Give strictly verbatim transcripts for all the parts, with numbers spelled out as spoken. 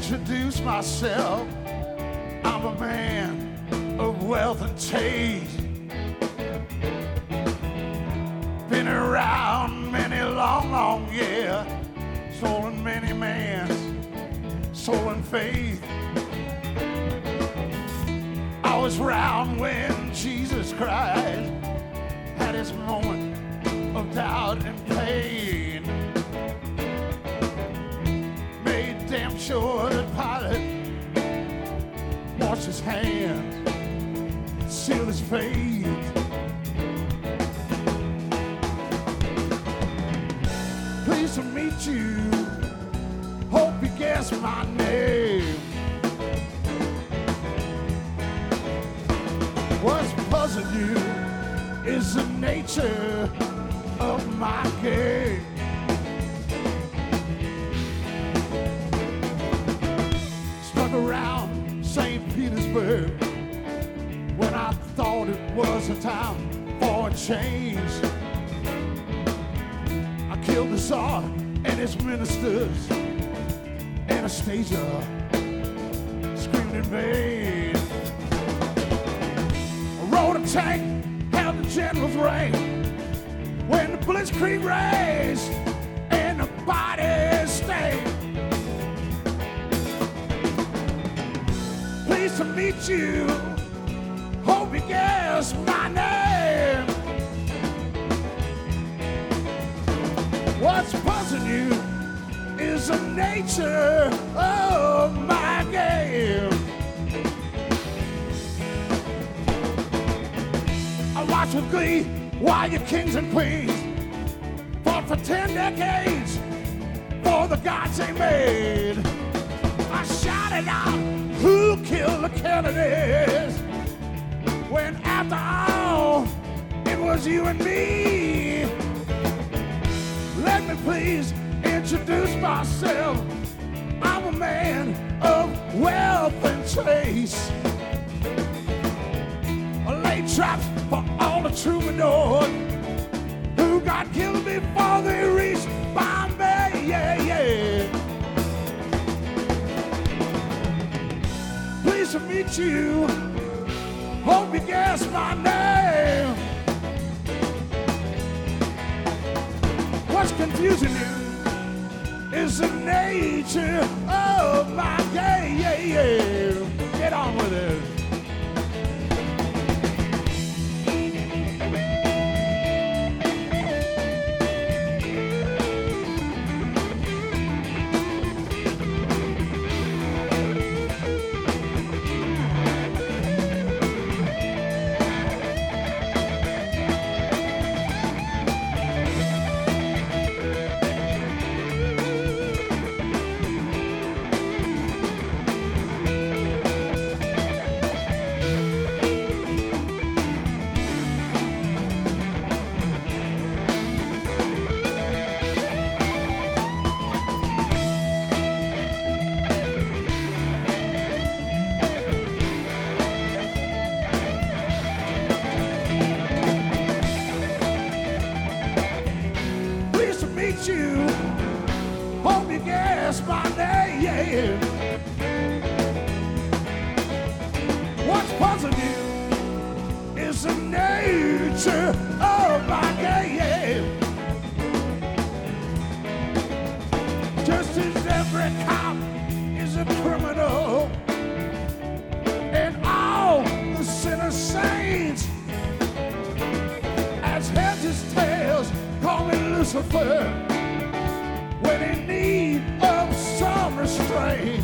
introduce myself. I'm a man of wealth and taste. Been around many long, long years, stolen many man's soul and faith. I was round when Jesus Christ had his moment of doubt and pain. Made damn sure that Pilate washed his hands, sealed his fate. Pleased to meet you, hope you guess my name. What's puzzling you is the nature of my game. Stuck around Saint Petersburg when I thought it was a time for a change. I killed the Tsar and his ministers. Anastasia screamed in vain. I rode a tank, held the general's rank when the blitzkrieg raised and the bodies stayed. Pleased to meet you, hope you guess my name. What's puzzling you is the nature of my game. I watch with glee while your kings and queens fought for ten decades for the gods they made. I shouted out, who killed the Kennedys? When after all, it was you and me. Let me please introduce myself. I'm a man of wealth and taste. I lay traps for all the troubadours who got killed before they reached Bombay. Yeah, yeah. Pleased to meet you. Hope you guess my name. What's confusing you is the nature of my game. Yeah, yeah. Get on with it. You, hope you guess my name. What's puzzling you is the nature of my game. Just as every cop is a criminal and all the sinner saints, as heads his tails, call me Lucifer when in need of some restraint.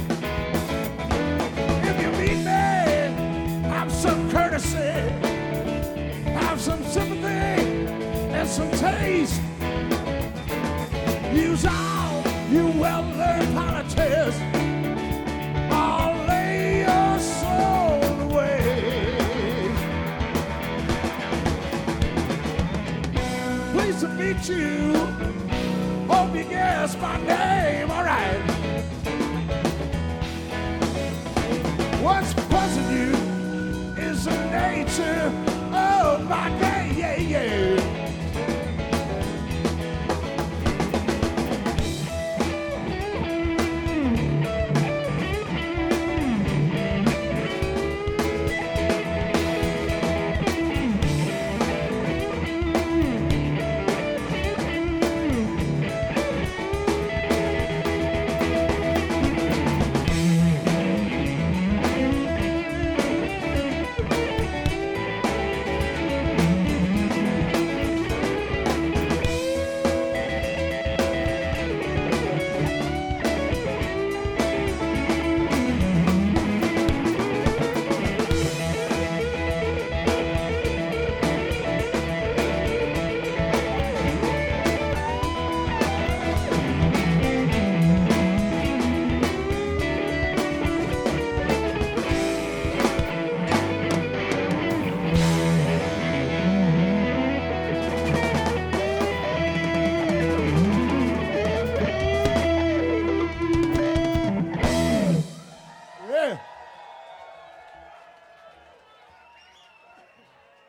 If you meet me, have some courtesy, have some sympathy and some taste. Use all you well-learned politics, or lay your soul away. Pleased to meet you. Hope you guess my name, all right. What's puzzling you is the nature of my game, yeah, yeah.